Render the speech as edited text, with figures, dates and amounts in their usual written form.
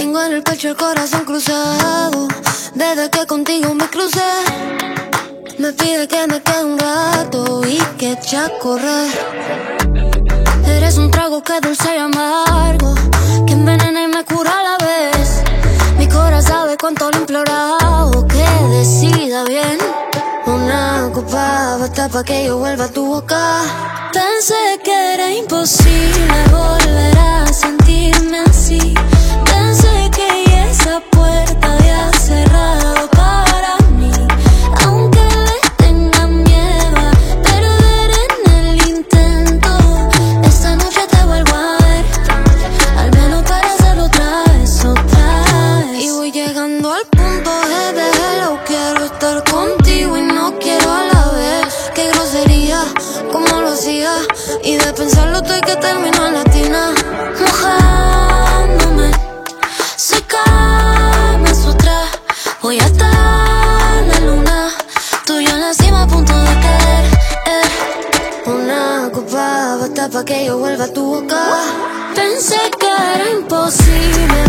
Tengo en el pecho el corazón cruzado desde que contigo me crucé. Me pide que me quede un rato y que eche a correr. Eres un trago que es dulce y amargo, que envenena y me cura a la vez. Mi corazón sabe cuánto lo he implorado, que decida bien. Una copa basta pa' que yo vuelva a tu boca. Pensé que era imposible volver a sentirme así. Pensé que esa puerta había cerrado para mí. Aunque le tenga miedo a perder en el intento, esta noche te vuelvo a ver, al menos para hacerlo otra vez, otra vez. Y voy llegando al punto de hello, quiero estar contigo y no quiero a la vez. Qué grosería, como lo hacía, y de pensarlo estoy que termino en la tina. Mojándome, secame otra. Voy hasta la luna, tú y yo en la cima a punto de caer. Una copa basta pa' que yo vuelva a tu boca. Pensé que era imposible